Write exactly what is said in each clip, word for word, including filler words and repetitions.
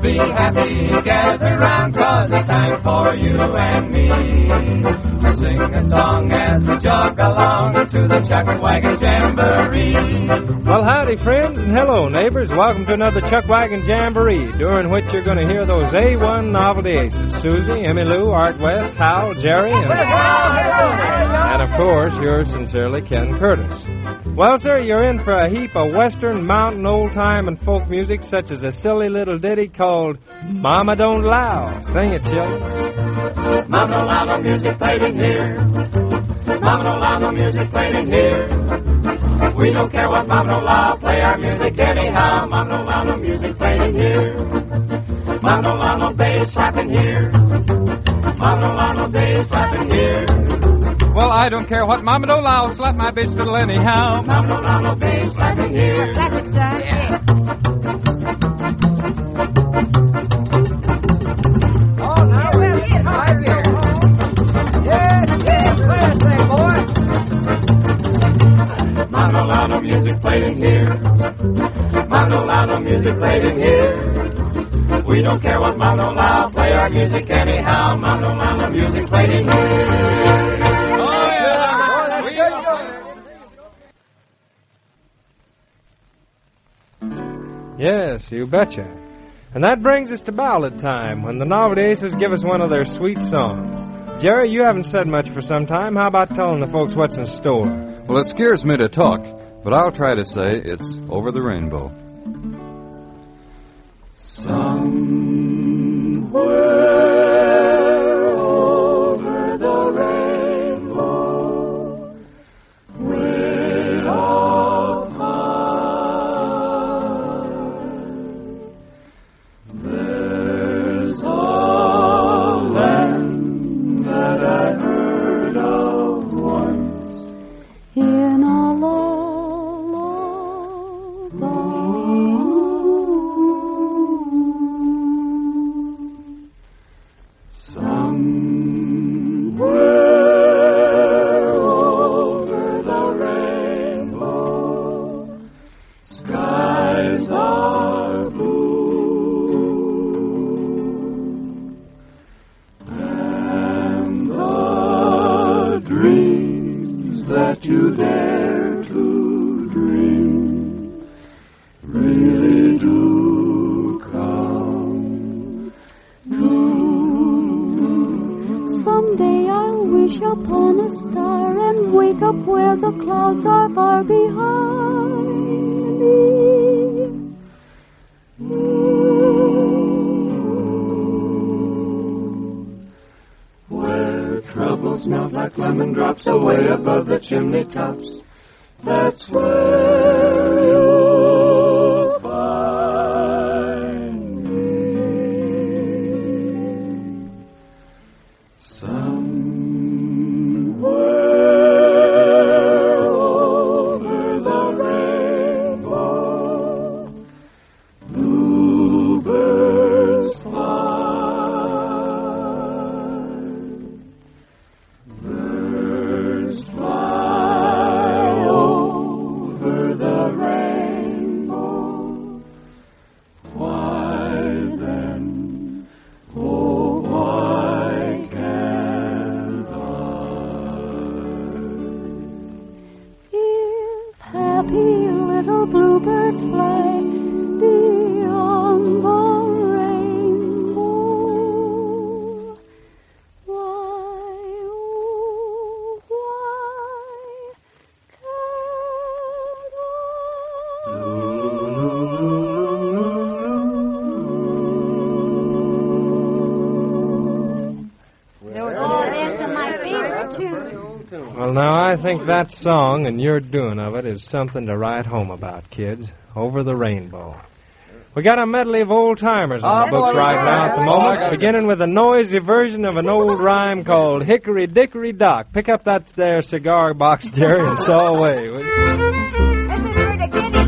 be happy, gather round, cause it's time for you and me to sing a song as we jog along to the Chuck Wagon Jamboree. Well, howdy, friends, and hello, neighbors. Welcome to another Chuck Wagon Jamboree, during which you're going to hear those A one novelty aces, Susie, Emmy Lou, Art West, Hal, Jerry, and, and of course, yours sincerely, Ken Curtis. Well, sir, you're in for a heap of Western, mountain, old-time, and folk music, such as a silly little ditty called Mama Don't Allow. Sing it, children. Mama don't allow no music played in here. Mama don't allow no music played in here. We don't care what Mama don't allow, play our music anyhow. Mama don't allow no music played in here. Mama don't allow no bass slapping here. Mama don't allow no bass slapping here. Well, I don't care what Mama don't allow, slap my bass fiddle anyhow. Mama don't allow no bass slapping here. Slap it, son. Yeah. Oh, now we're getting right here. Yes, yes, play this thing, boy. Mama don't allow no music played in here. Mama don't allow no music played in here. We don't care what Mama don't allow, play our music anyhow. Mama don't allow no music played in here. Yes, you betcha. And that brings us to ballad time, when the Novelty Aces give us one of their sweet songs. Jerry, you haven't said much for some time. How about telling the folks what's in store? Well, it scares me to talk, but I'll try to say it's Over the Rainbow. Somewhere over the rainbow, way up high, there's a land that I heard of once In a lullaby. Somewhere over the rainbow, skies are blue, and the dreams that you dare to dream really do come true. Someday I'll wish upon a star and wake up where the clouds are far behind me. Where troubles melt like lemon drops away above the chimney tops, that's where you'll find me. Somewhere over the rainbow, bluebirds fly, birds fly over the rainbow. Why then, oh why can't I? If happy little bluebirds fly beyond the rainbow, why, oh, why can't I? Oh, that's my favorite tune. Well, now, I think that song and your doing of it is something to write home about, kids. Over the Rainbow. We got a medley of old-timers on the books right now at the moment, beginning with a noisy version of an old rhyme called Hickory Dickory Dock. Pick up that there cigar box, Jerry, and saw away. This is for the kiddies.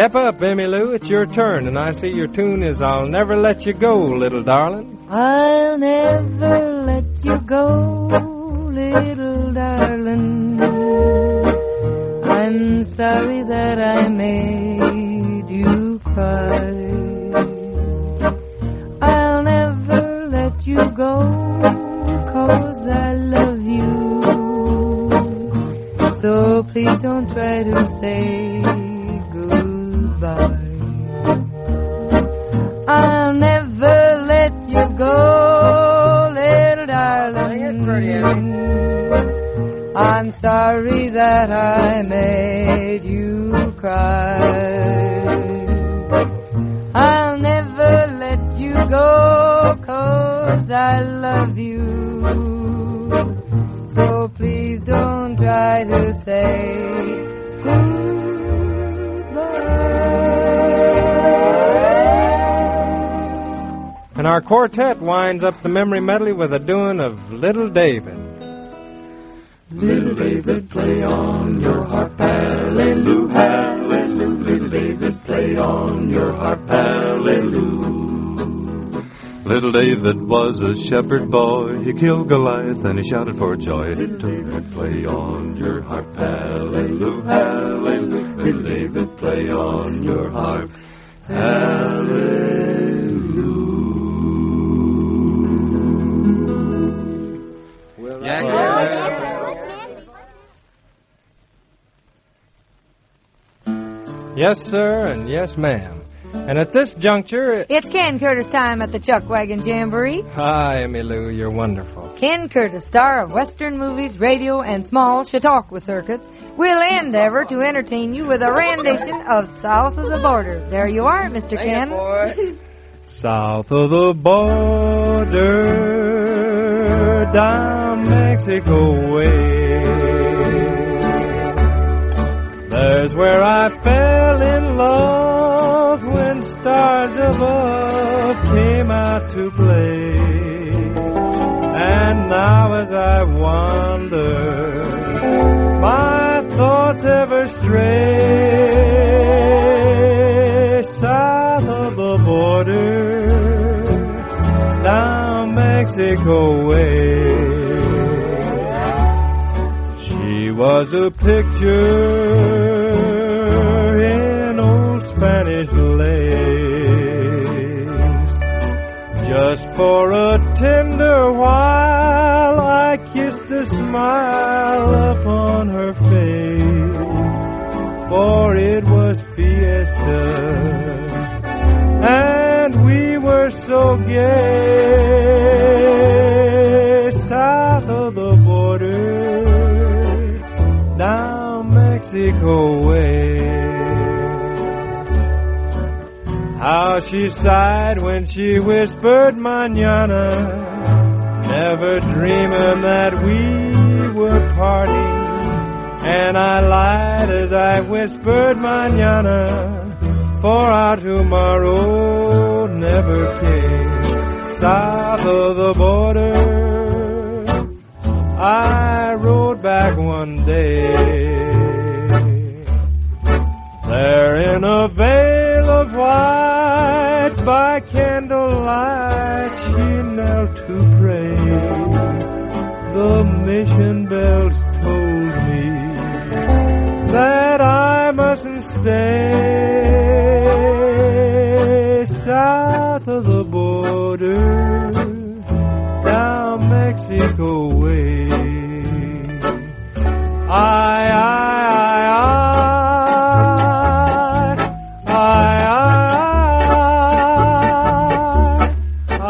Step up, Emmylou, it's your turn, and I see your tune is I'll Never Let You Go, little darling. I'll never let you go, little darling. I'm sorry that I made you cry. I'll never let you go, 'cause I love you. So please don't try to say goodbye. I'll never let you go, little darling. I'm sorry that I made you cry. I'll never let you go, 'cause I love you. So please don't try to say And our quartet winds up the memory medley with a doing of Little David. Little David, play on your harp, hallelujah, hallelujah. Little David, play on your harp, hallelujah. Little David was a shepherd boy. He killed Goliath and he shouted for joy. Little David, play on your harp, hallelujah, hallelujah. Little David, play on your harp, hallelujah. Yes, sir, and yes, ma'am. And at this juncture... It's Ken Curtis time at the Chuck Wagon Jamboree. Hi, Emmylou, you're wonderful. Ken Curtis, star of Western movies, radio, and small Chautauqua circuits, will endeavor to entertain you with a rendition of South of the Border. There you are, Mister Ken. South of the border, down Mexico way. There's where I fell in love when stars above came out to play. And now as I wander, my thoughts ever stray. South of the border, down Mexico way. She was a picture in old Spanish lace. Just for a tender while I kissed the smile upon her face. For it was fiesta and we were so gay. South of the border, down Mexico way. How she sighed when she whispered mañana, never dreaming that we were parting. And I lied as I whispered mañana, for our tomorrow never came. South of the border, I rode back one day. There in a veil of white by candlelight she knelt to pray. The mission bells told me that I mustn't stay. South of the border, down Mexico way. I, I, I, I, I, I,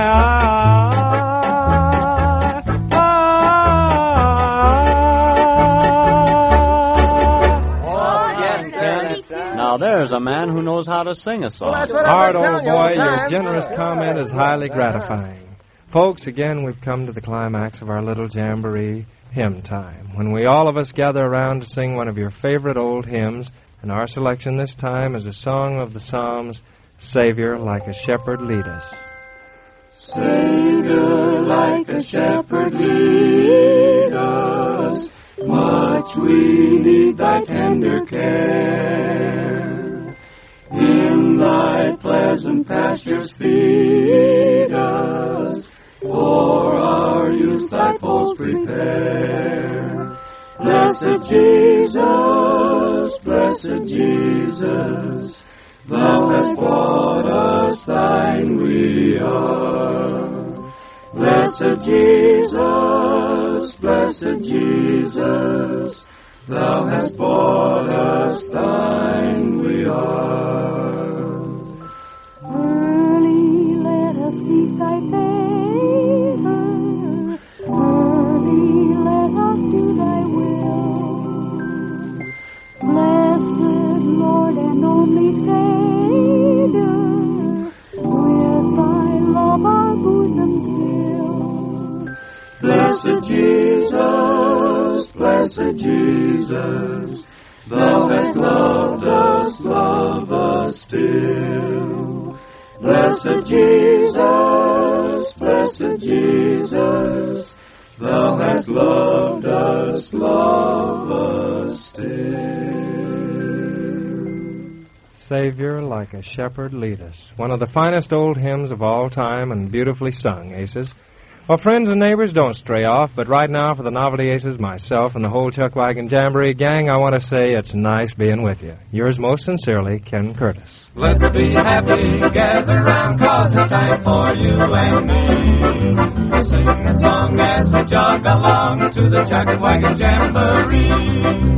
Now there's a man who knows how to sing a song. Art, old boy, your generous comment is highly gratifying. Folks, again, we've come to the climax of our little jamboree hymn time, when we all of us gather around to sing one of your favorite old hymns, and our selection this time is a song of the Psalms, Savior, Like a Shepherd Lead Us. Savior, like a shepherd lead us, much we need thy tender care. In thy pleasant pastures feed us, for our use thy folds prepare. Blessed Jesus, blessed Jesus, thou hast brought us, thine we are. Blessed Jesus, blessed Jesus, thou hast brought us, thine we are. Early let us seek thy favor, early let us do thy will. Blessed Lord and only Savior, with thy love our bosoms fill. Blessed Jesus, blessed Jesus, thou hast loved us, love us still. Blessed Jesus, blessed Jesus, thou hast loved us, love us still. Savior, like a shepherd, lead us. One of the finest old hymns of all time and beautifully sung, Aces. Well, friends and neighbors, don't stray off, but right now for the Novelty Aces, myself, and the whole Chuck Wagon Jamboree gang, I want to say it's nice being with you. Yours most sincerely, Ken Curtis. Let's be happy, gather round, cause it's time for you and me. We sing a song as we jog along to the Chuck Wagon Jamboree.